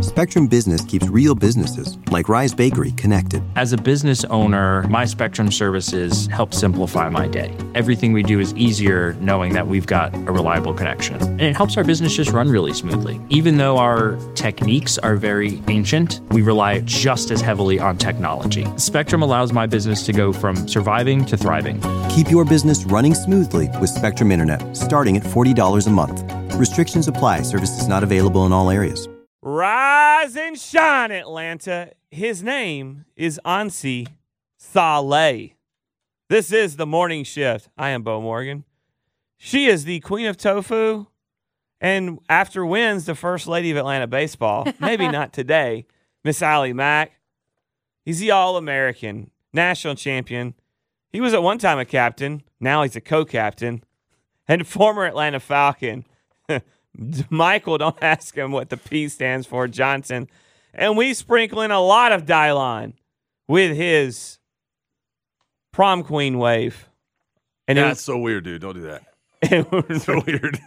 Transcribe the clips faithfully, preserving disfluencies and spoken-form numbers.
Spectrum Business keeps real businesses, like Rise Bakery, connected. As a business owner, my Spectrum services help simplify my day. Everything we do is easier knowing that we've got a reliable connection. And it helps our business just run really smoothly. Even though our techniques are very ancient, we rely just as heavily on technology. Spectrum allows my business to go from surviving to thriving. Keep your business running smoothly with Spectrum Internet, starting at forty dollars a month. Restrictions apply. Services not available in all areas. Rise and shine, Atlanta. His name is Ansi Saleh. This is the morning shift. I am Bo Morgan. She is the queen of tofu, and after wins, the first lady of Atlanta baseball. Maybe not today. Miss Allie Mack. He's the All-American, national champion. He was at one time a captain. Now he's a co-captain. And former Atlanta Falcon. Michael, don't ask him what the P stands for, Johnson. And we sprinkle in a lot of Dylon with his prom queen wave. And yeah, it that's so weird, dude. Don't do that. It's so weird.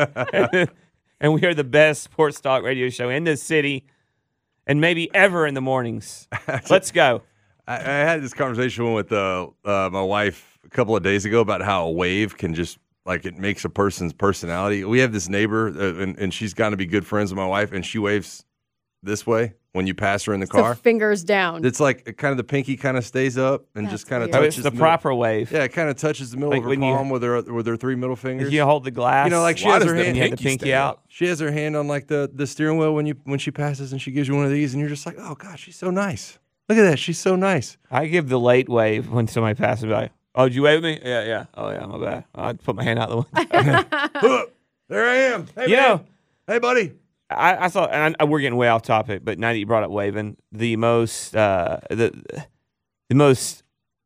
And we are the best sports talk radio show in the city and maybe ever in the mornings. Let's go. I, I had this conversation with uh, uh, my wife a couple of days ago about how a wave can just, like, it makes a person's personality. We have this neighbor, uh, and, and she's got to be good friends with my wife, and she waves this way when you pass her in the car. So fingers down. It's like it kind of the pinky kind of stays up and That's just kind of weird. Oh, touches it's the middle- proper wave. Yeah, it kind of touches the middle Like of her when you- palm with her with her three middle fingers. If you hold the glass, You know, like she Why has does her the hand. you have the pinky pinky stay out. She has her hand on like the, the steering wheel when you when she passes, and she gives you one of these, and you're just like, oh gosh, she's so nice. Look at that, she's so nice. I give the late wave when somebody passes by. Oh, did you wave me? Yeah, yeah. Oh, yeah, my bad. I'd put my hand out the window. Look, there I am. Hey, You man. know- hey, buddy. I, I saw, and I, we're getting way off topic, but now that you brought up waving, the most, uh, the, the most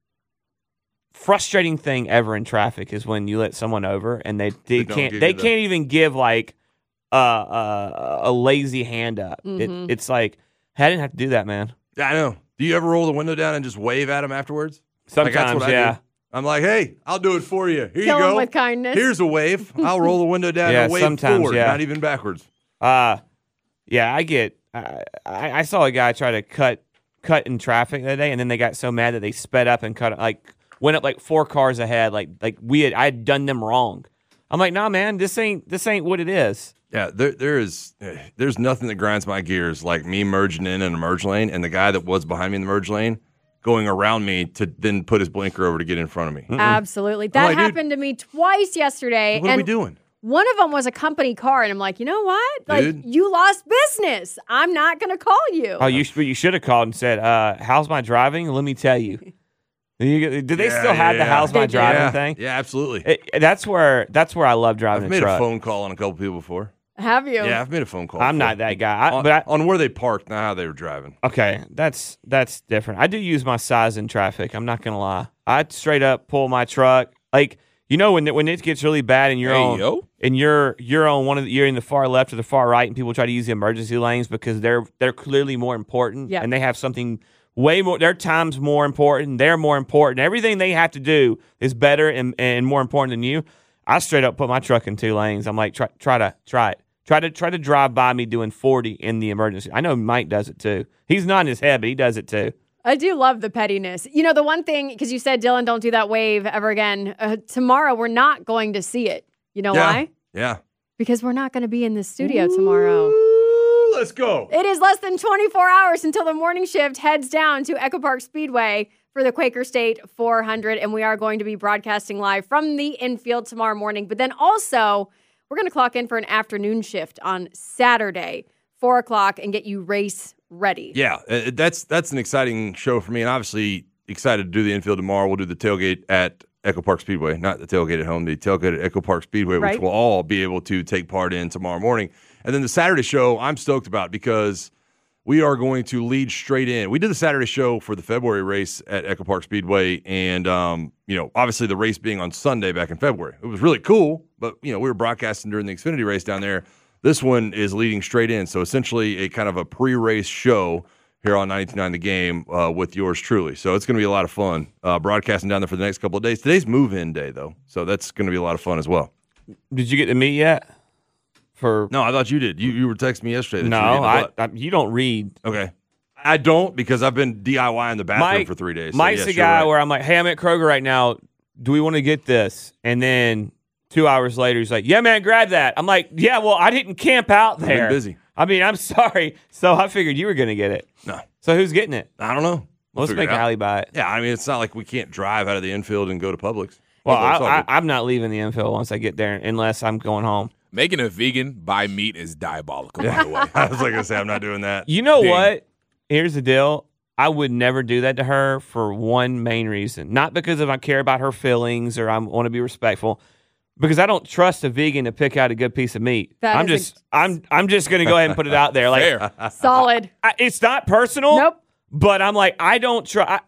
frustrating thing ever in traffic is when you let someone over and they, they, They don't can't, give they you the- can't even give like uh, uh, a lazy hand up. Mhm. It, it's like, hey, I didn't have to do that, man. Yeah, I know. Do you ever roll the window down and just wave at him afterwards? Like, that's Sometimes, what I yeah. do. I'm like, hey, I'll do it for you. Here Kill you him go. with kindness. Here's a wave. I'll roll the window down Yeah, and wave sometimes, forward, yeah. not even backwards. Uh, yeah, I get. I, I I saw a guy try to cut cut in traffic that day, and then they got so mad that they sped up and cut like went up like four cars ahead. Like like we had I had done them wrong. I'm like, nah, man, this ain't this ain't what it is. Yeah, there there is eh, there's nothing that grinds my gears like me merging in in a merge lane and the guy that was behind me in the merge lane going around me to then put his blinker over to get in front of me. Absolutely. That like, dude, happened to me twice yesterday. What are and we doing? One of them was a company car, and I'm like, you know what? Like, Dude. you lost business. I'm not going to call you. Oh, you sh- you should have called and said, uh, "How's my driving?" Let me tell you. You- Do they Yeah, still have yeah, the "How's my They do. driving" yeah, thing? Yeah, absolutely. It- that's where that's where I love driving I've a made truck. a phone call on a couple people before. Have you? Yeah, I've made a phone call. I'm before. not that guy, I, on, but I, on where they parked, not how they were driving. okay, that's that's different. I do use my size in traffic. I'm not gonna lie. I straight up pull my truck. Like, you know, when it, when it gets really bad and you're Hey, on yo. and you're you're on one of the, you're in the far left or the far right, and people try to use the emergency lanes because they're they're clearly more important, Yeah. and they have something way more. Their time's more important. They're more important. Everything they have to do is better and, and more important than you. I straight up put my truck in two lanes. I'm like, try try to try it. Try to try to drive by me doing forty in the emergency. I know Mike does it too. He's not in his head, but he does it too. I do love the pettiness. You know, the one thing, because you said, Dylan, don't do that wave ever again. Uh, tomorrow, we're not going to see it. You know yeah. why? Yeah. Because we're not going to be in the studio tomorrow. Ooh, let's go. It is less than twenty-four hours until the morning shift heads down to Echo Park Speedway for the Quaker State four hundred, and we are going to be broadcasting live from the infield tomorrow morning. But then also, we're going to clock in for an afternoon shift on Saturday, four o'clock, and get you race ready. Yeah, uh, that's that's an exciting show for me, and obviously excited to do the infield tomorrow. We'll do the tailgate at Echo Park Speedway, not the tailgate at home, the tailgate at Echo Park Speedway, Right. which we'll all be able to take part in tomorrow morning. And then the Saturday show, I'm stoked about because we are going to lead straight in. We did the Saturday show for the February race at Echo Park Speedway, and um, you know, obviously the race being on Sunday back in February, it was really cool. But you know, we were broadcasting during the Xfinity race down there. This one is leading straight in, so essentially a kind of a pre-race show here on ninety-two point nine The Game uh, with yours truly. So it's going to be a lot of fun uh, broadcasting down there for the next couple of days. Today's move-in day, though, so that's going to be a lot of fun as well. Did you get to meet yet? for. No, I thought you did. You you were texting me yesterday. That No, you, were getting a I, butt. I, you don't read. Okay. I don't because I've been D I Y in the bathroom Mike, for three days. So Mike's yes, the you're guy right. where I'm like, hey, I'm at Kroger right now. Do we want to get this? And then two hours later, he's like, yeah, man, grab that. I'm like, yeah, well, I didn't camp out I've there. been busy. I mean, I'm sorry. So I figured you were going to get it. No, So who's getting it? I don't know. We'll Let's figure make it out. Allie buy it. Yeah, I mean, it's not like we can't drive out of the infield and go to Publix. Well, So it's all I, I, good. I'm not leaving the infield once I get there unless I'm going home. Making a vegan buy meat is diabolical, by the way. I was like going to say, I'm not doing that. You know Ding. what? Here's the deal. I would never do that to her for one main reason. Not because of I care about her feelings or I want to be respectful, because I don't trust a vegan to pick out a good piece of meat. That I'm is just I'm I'm just going to go ahead and put it out there. Like Fair. Solid. I, it's not personal. Nope. But I'm like I don't try.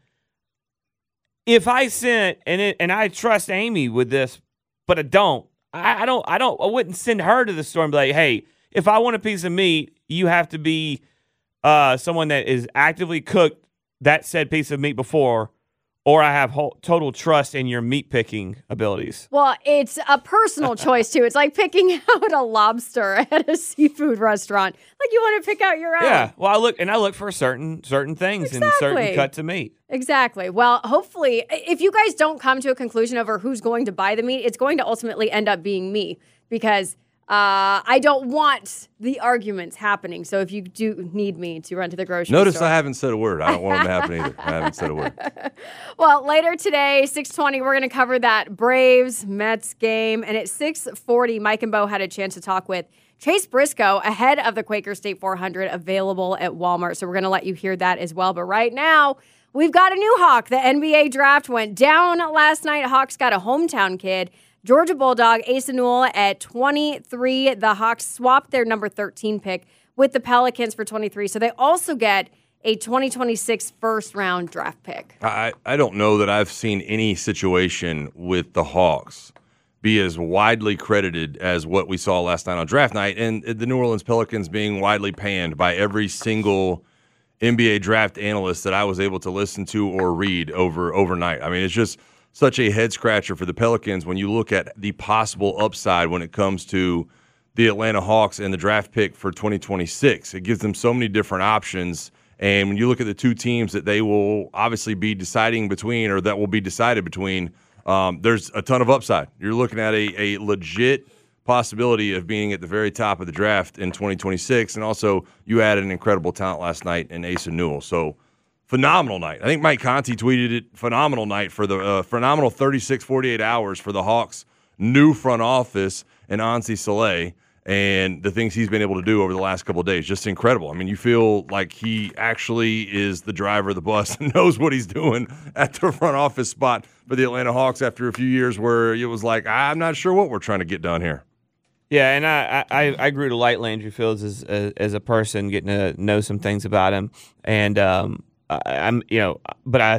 If I sent and it, and I trust Amy with this, but I don't. I, I don't. I don't. I wouldn't send her to the store and be like, hey, if I want a piece of meat, you have to be uh, someone that is actively cooked that said piece of meat before, or I have whole, total trust in your meat picking abilities. Well, it's a personal choice too. It's like picking out a lobster at a seafood restaurant. Like you want to pick out your own. Yeah. Well, I look and I look for certain certain things and certain Exactly. cuts of meat. Exactly. Well, hopefully, if you guys don't come to a conclusion over who's going to buy the meat, it's going to ultimately end up being me because uh, I don't want the arguments happening. So if you do need me to run to the grocery Notice store. I haven't said a word. I don't want them to happen either. I haven't said a word. Well, later today, six twenty, we're going to cover that Braves-Mets game. And at six forty, Mike and Bo had a chance to talk with Chase Briscoe ahead of the Quaker State four hundred available at Walmart. So we're going to let you hear that as well. But right now, we've got a new Hawk. The N B A draft went down last night. Hawks got a hometown kid. Georgia Bulldog, Asa Newell at twenty-three. The Hawks swapped their number thirteen pick with the Pelicans for twenty-three. So they also get a twenty twenty-six first-round draft pick. I, I don't know that I've seen any situation with the Hawks be as widely credited as what we saw last night on draft night, and the New Orleans Pelicans being widely panned by every single N B A draft analyst that I was able to listen to or read over overnight. I mean, it's just such a head scratcher for the Pelicans when you look at the possible upside when it comes to the Atlanta Hawks and the draft pick for twenty twenty-six. It gives them so many different options. And when you look at the two teams that they will obviously be deciding between or that will be decided between, um, there's a ton of upside. You're looking at a, a legit possibility of being at the very top of the draft in twenty twenty-six. And also you added an incredible talent last night in Asa Newell. So phenomenal night. I think Mike Conti tweeted it, phenomenal night for the uh, phenomenal thirty-six, forty-eight hours for the Hawks' new front office and Ansi Soleil and the things he's been able to do over the last couple of days. Just incredible. I mean, you feel like he actually is the driver of the bus and knows what he's doing at the front office spot for the Atlanta Hawks after a few years where it was like, I'm not sure what we're trying to get done here. Yeah, and I, I, I grew to like Landry Fields as, as as a person, getting to know some things about him, and um, I, I'm you know, but I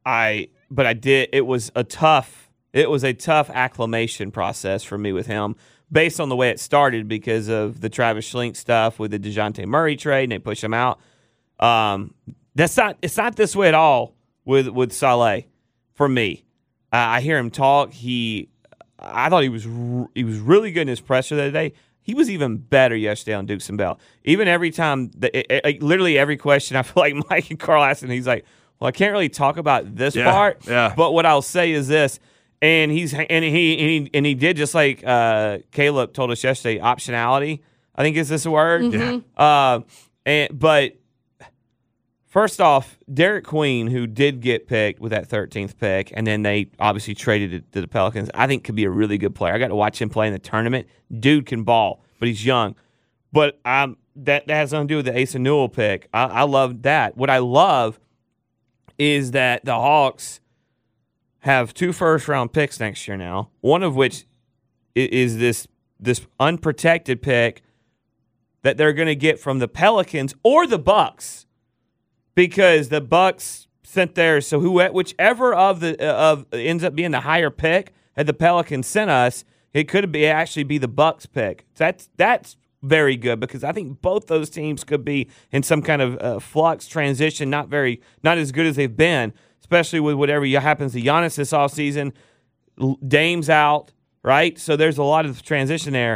I but I did. It was a tough it was a tough acclimation process for me with him, based on the way it started because of the Travis Schlink stuff with the DeJounte Murray trade, and they pushed him out. Um, that's not it's not this way at all with with Saleh for me. Uh, I hear him talk. He. I thought he was r- he was really good in his presser the other day. He was even better yesterday on Dukes and Bell. Even every time, the, it, it, literally every question, I feel like Mike and Carl asked him, he's like, well, I can't really talk about this Yeah, part, yeah. but what I'll say is this. And he's and he and he, and he did just like uh, Caleb told us yesterday, optionality, I think is this a word? Mhm. Yeah. Uh, and, but first off, Derek Queen, who did get picked with that thirteenth pick, and then they obviously traded it to the Pelicans, I think could be a really good player. I got to watch him play in the tournament. Dude can ball, but he's young. But um, that, that has nothing to do with the Asa Newell pick. I, I love that. What I love is that the Hawks have two first-round picks next year now, one of which is this this unprotected pick that they're going to get from the Pelicans or the Bucks. Because the Bucks sent theirs, so who, whichever of the of ends up being the higher pick that the Pelicans sent us, it could be actually be the Bucks pick. That's that's very good because I think both those teams could be in some kind of uh, flux transition, not very, not as good as they've been, especially with whatever happens to Giannis this offseason. Dame's out, right? So there's a lot of transition there.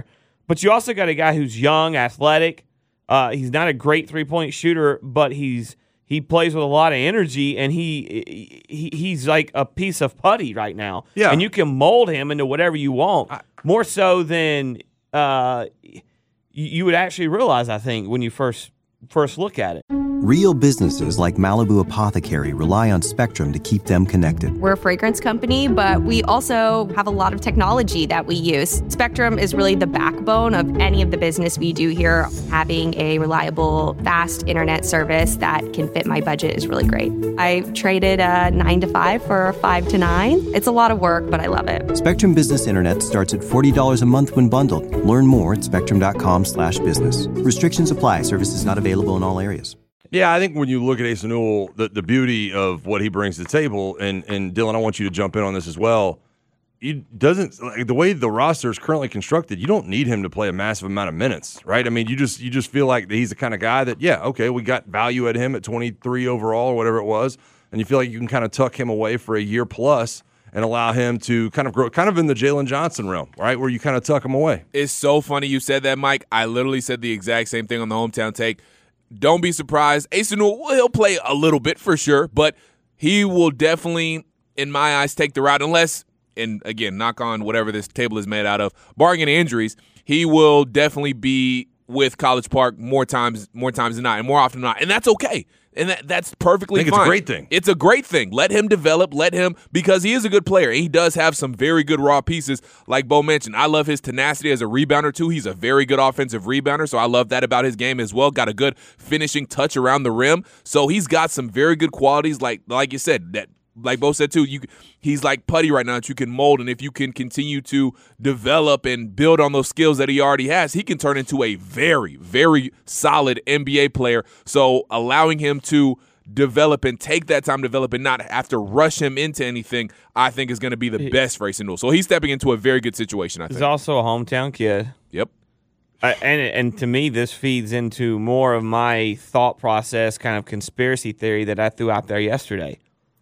But you also got a guy who's young, athletic. Uh, he's not a great three-point shooter, but he's he plays with a lot of energy, and he, he he's like a piece of putty right now. Yeah. And you can mold him into whatever you want, I, more so than uh, you, you would actually realize, I think, when you first first look at it. Real businesses like Malibu Apothecary rely on Spectrum to keep them connected. We're a fragrance company, but we also have a lot of technology that we use. Spectrum is really the backbone of any of the business we do here. Having a reliable, fast internet service that can fit my budget is really great. I traded a nine to five for a five to nine. It's a lot of work, but I love it. Spectrum Business Internet starts at forty dollars a month when bundled. Learn more at spectrum.com slash business. Restrictions apply. Services not available in all areas. Yeah, I think when you look at Asa Newell, the, the beauty of what he brings to the table, and, and Dylan, I want you to jump in on this as well. He doesn't like the way the roster is currently constructed. You don't need him to play a massive amount of minutes, right? I mean, you just you just feel like he's the kind of guy that, yeah, okay, we got value at him at twenty-three overall or whatever it was, and you feel like you can kind of tuck him away for a year plus and allow him to kind of grow, kind of in the Jalen Johnson realm, right, where you kind of tuck him away. It's so funny you said that, Mike. I literally said the exact same thing on the Hometown Take. Don't be surprised. Asa Newell, he'll play a little bit for sure, but he will definitely, in my eyes, take the route unless, and again, knock on whatever this table is made out of, barring any injuries, he will definitely be with College Park more times more times than not, and more often than not, and that's okay. And that, that's perfectly I think fine. It's a great thing. It's a great thing. Let him develop. Let him, because he is a good player. He does have some very good raw pieces, like Bo mentioned. I love his tenacity as a rebounder, too. He's a very good offensive rebounder, so I love that about his game as well. Got a good finishing touch around the rim. So he's got some very good qualities, like like you said, that like Bo said, too, you he's like putty right now that you can mold, and if you can continue to develop and build on those skills that he already has, he can turn into a very, very solid N B A player. So allowing him to develop and take that time to develop and not have to rush him into anything, I think is going to be the best for Asa Newell. So he's stepping into a very good situation, I think. He's also a hometown kid. Yep. Uh, and and to me, this feeds into more of my thought process, kind of conspiracy theory that I threw out there yesterday.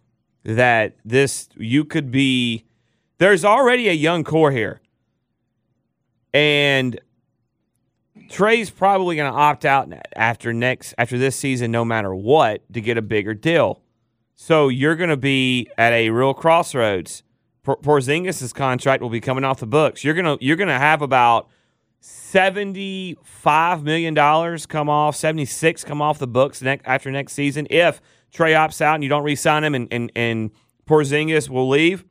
That this, you could be, there's already a young core here. And Trey's probably going to opt out after next, after this season, no matter what, to get a bigger deal. So you're going to be at a real crossroads. Porzingis' contract will be coming off the books. You're going to, you're going to have about seventy-five million dollars come off, seventy-six come off the books next, after next season if Trey opts out and you don't re-sign him and, and, and Porzingis will leave.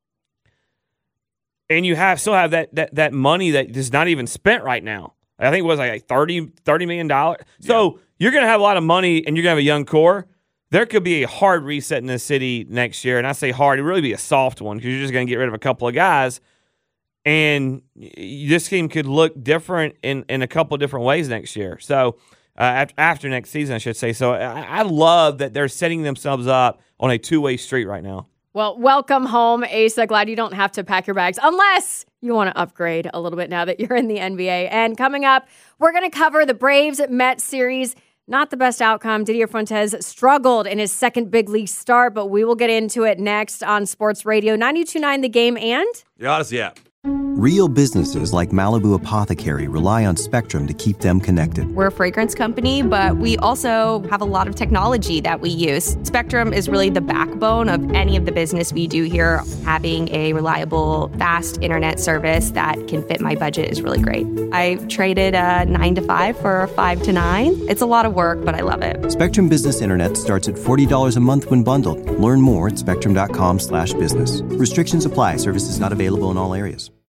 And you have still have that that that money that is not even spent right now. I think it was like thirty, thirty million dollars. So yeah. You're going to have a lot of money and you're going to have a young core. There could be a hard reset in this city next year. And I say hard, it would really be a soft one because you're just going to get rid of a couple of guys. And this team could look different in, in a couple of different ways next year. So uh, after, after next season, I should say. So I, I love that they're setting themselves up on a two-way street right now. Well, welcome home, Asa. Glad you don't have to pack your bags unless you want to upgrade a little bit now that you're in the N B A. And coming up, we're going to cover the Braves-Mets series. Not the best outcome. Didier Fuentes struggled in his second big league start, but we will get into it next on Sports Radio ninety-two point nine The Game and the Odyssey app. Real businesses like Malibu Apothecary rely on Spectrum to keep them connected. We're a fragrance company, but we also have a lot of technology that we use. Spectrum is really the backbone of any of the business we do here. Having a reliable, fast internet service that can fit my budget is really great. I traded a nine to five for a five to nine. It's a lot of work, but I love it. Spectrum Business Internet starts at forty dollars a month when bundled. Learn more at spectrum.com slash business. Restrictions apply. Services not available in all areas.